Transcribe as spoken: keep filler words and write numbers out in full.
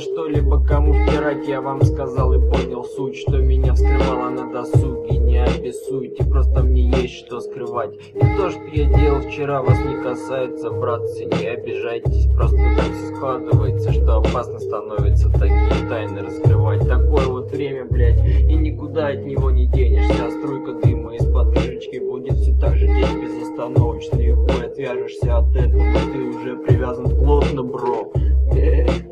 что-либо кому втирать. Я вам сказал и понял суть, что меня вскрывало на досуге. Не обессуйте, просто мне есть что скрывать. И то, что я делал вчера, вас не касается, братцы, не обижайтесь. Просто так все складывается, что опасно становится такие тайны раскрывать. Такое вот время, блядь, и никуда от него не денешься. Струйка дыма из-под крышечки будет все так же течь безостановочно. И хуй отвяжешься от этого, ты уже привязан плотно, бро.